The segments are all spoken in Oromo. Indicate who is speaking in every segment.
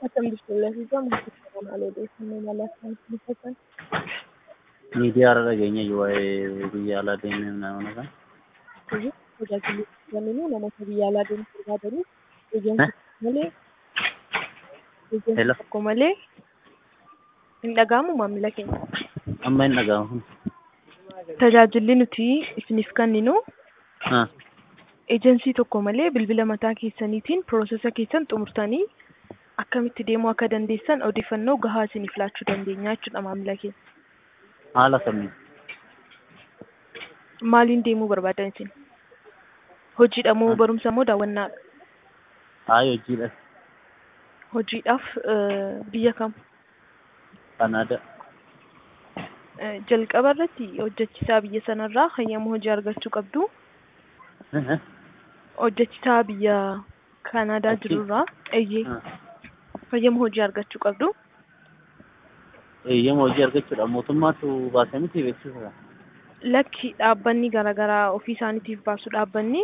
Speaker 1: Akkam jirtu lafiisaa murteessaa maaloo odeeffannoo mala akkamitti ibsatan?
Speaker 2: Miidiyaa irra dhageenya waa'ee biyya alaa deemnee namoota kan.
Speaker 1: Hojii tajaajilli kenninu namoota biyya alaa deemuu barbaadaniif eejensi tokko malee hin dhaga'amu maamila keenya.
Speaker 2: Amma hin dhaga'amu.
Speaker 1: Tajaajilli nuti isiniif kenninu eejensii tokko malee bilbila mataa keessaniitiin piroosesa keessan xumurtanii akkamitti deemuu akka dandeessan odeeffannoo gahaa isiniif laachuu dandeenya jechuudha maamila keenya.
Speaker 2: Haala kamiin?
Speaker 1: Maaliin deemuu barbaadan isin? Hojiidha moo barumsa moo daawwannaadha?
Speaker 2: Hojiidha.
Speaker 1: Hojiidhaaf biyya kam?
Speaker 2: Kanaadaa.
Speaker 1: Jalqaba irratti hojjechiisaa biyya sanarraa hayyama hojii argachuu qabdu. Hojjechiisaa biyya Kanaadaa jirurraa hayyama hojii argachuu qabdu.
Speaker 2: Hayyama hojii argachuudha mootummaatu baasee miti beeksisa.
Speaker 1: Lakki dhaabbanni garaagaraa ofii isaaniitiif baasu dhaabbanni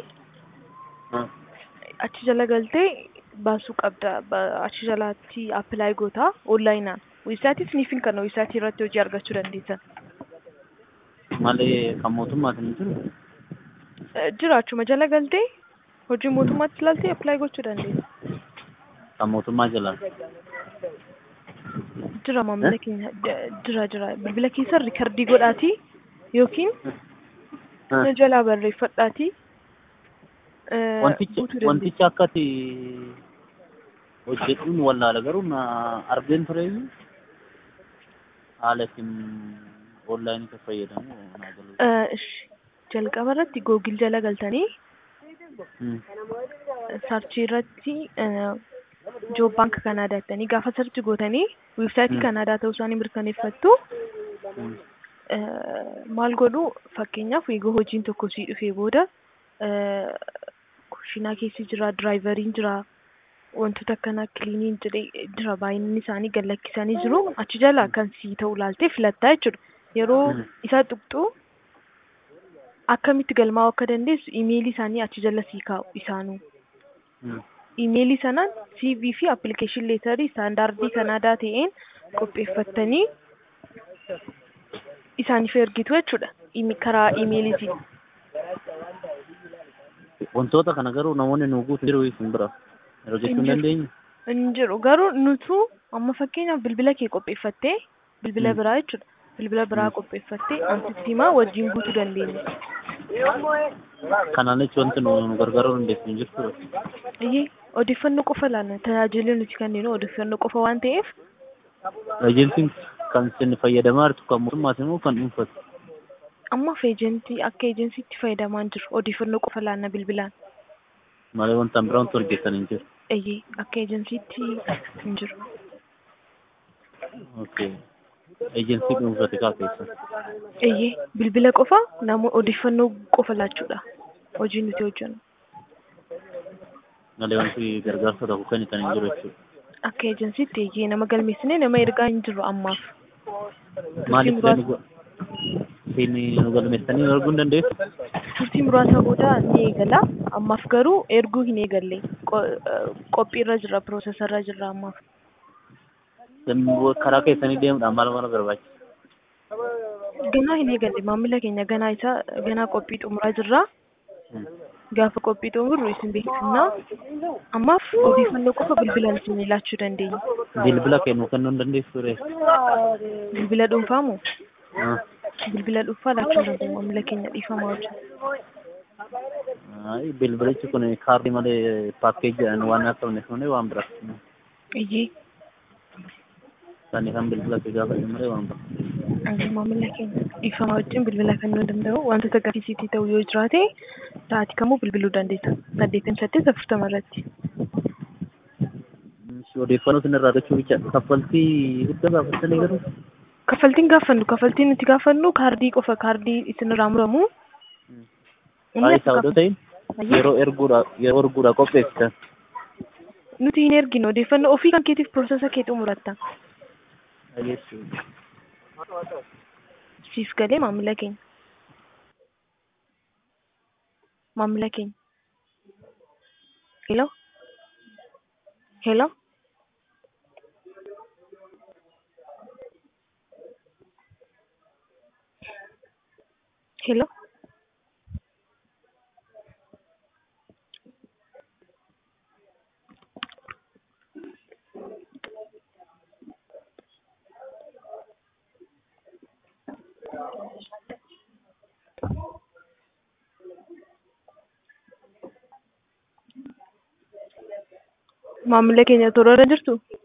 Speaker 1: achi jala galtee baasuu qabda. Achi jalaatti appilaayi gootaa onlaayinaan. Weebsaayitii isiniif kan weebsaayitii irratti hojii argachuu dandeessan.
Speaker 2: Malee kan mootummaatiin hin jiru?
Speaker 1: Jiraachuma jala galtee hojii mootummaatti ilaaltee appilaayi gochuu dandeessa.
Speaker 2: Kan mootummaa jala?
Speaker 1: Jira maamila keenya jira bilbila keessa riikardii godhaatii yookiin jalaa barreeffadhaatii.
Speaker 2: Wanticha akkati hojjechuun wallaala garuu argeen ture haala ittiin onlaayinii kan fayyadamu.
Speaker 1: Jalqaba irratti googil jala galtanii sarchii irratti joob baank Kanaadaa jettanii gaafa sarchi gootanii weebsaayitii Kanaadaa ta'uu isaanii mirkaneeffattu. Maal godhu fakkeenyaaf eeguu hojiin tokko sii dhufee booda kushiinaa keessi jira, diraayivariin jira, wantoota akkanaa kiliiniin jira baay'inni isaanii gad lakkisanii jiru. Achi jala kan sii ta'u laaltee filattaa jechuudha. Yeroo isaa tuqxu akkamitti galmaa'uu akka dandeessu imeelii isaanii achi jala sii kaa'u isaanuu. Imeelii sanaan CV fi appilikeeshin leetarii istaandaardii Kanaadaa ta'een qopheeffattanii isaaniif ergitu jechuudha karaa imeeliitiin.
Speaker 2: Wantoota kana garuu namoonni nu guutu jiru isin bira yeroo jechuu hin dandeenyu.
Speaker 1: Hin jiru garuu nutu amma fakkeenyaaf bilbila kee qopheeffattee bilbila biraa jechuudha. Bilbila biraa qopheeffattee ansitti himaa wajjin guutuu dandeenya.
Speaker 2: Kanaan jechuun wanti nu gargaaruu dandeessu hin jirtu.
Speaker 1: Odeeffannoo qofa laanna tajaajila nuti kenninu odeeffannoo qofa waan ta'eef.
Speaker 2: Eejensiin kan isin fayyadamaa jirtu kan mootummaati moo kan dhuunfaati?
Speaker 1: Ammaaf eejentii akka eejensiitti fayyadamaa jiru odeeffannoo qofa laanna bilbilaan.
Speaker 2: Malee wanta biraa wanti hojjetan hin jiru.
Speaker 1: Akka eejensiitti hin jiru.
Speaker 2: Eejensii dhuunfaati kaa keessa.
Speaker 1: Bilbila qofa namoota odeeffannoo qofa laachuudha hojiin nuti hojjennu.
Speaker 2: Malee wanti gargaarsa tokko kennitan hin jiru jechuudha.
Speaker 1: Akka eejensiitti nama galmeessinee nama ergaa hin jiru ammaaf.
Speaker 2: Maaliif nu galmeessanii erguu hin dandeessu?
Speaker 1: Turtii muraasa booda ni eegala. Ammaaf garuu erguu hin eegalle. Qophiirra jira, piroosesarra jira ammaaf.
Speaker 2: Karaa keessanii deemuudhaan maal barbaachisa?
Speaker 1: Ganaa hin eegalle maamila keenya ganaa qophii xumuraa jirra. Gaafa qophii xumurru isin beeksifnaa. Ammaaf odeeffannoo qofa bilbilaan isin laachuu dandeenya.
Speaker 2: Bilbila kennuu kennuu hin dandeessu ree?
Speaker 1: Bilbila dhuunfaa moo? Bilbila dhuunfaa laachuu dandeenya maamila keenya dhiifamaa hojjetu.
Speaker 2: Bilbilichi kun kaardii malee paakkeejjiidhaan waan haasofneef malee waan biraati. Kan bilbila kee gaafa malee waan biraati.
Speaker 1: Maamila keenya dhiifamaa wajjin bilbila kennuu danda'u wantoota gaaffiisiitii ta'u yoo jiraate sa'aatii kamuu bilbiluu dandeessa. 8840 irratti.
Speaker 2: Odeeffannoo isin irraa argachuu bicha kaffaltii guddaa gaafatanii garuu.
Speaker 1: Kaffaltiin nuti gaafannu kaardii qofa kaardii isin irraa muramu.
Speaker 2: Maal isaa odoo ta'in yeroo erguudhaa qopheessitan.
Speaker 1: Nuti hin erginu odeeffannoo ofii kan keetiif piroosesa kee xumuratta. Siif galee maamila keenya. Hello? Hello. Maamila keenya toora irra jirtu.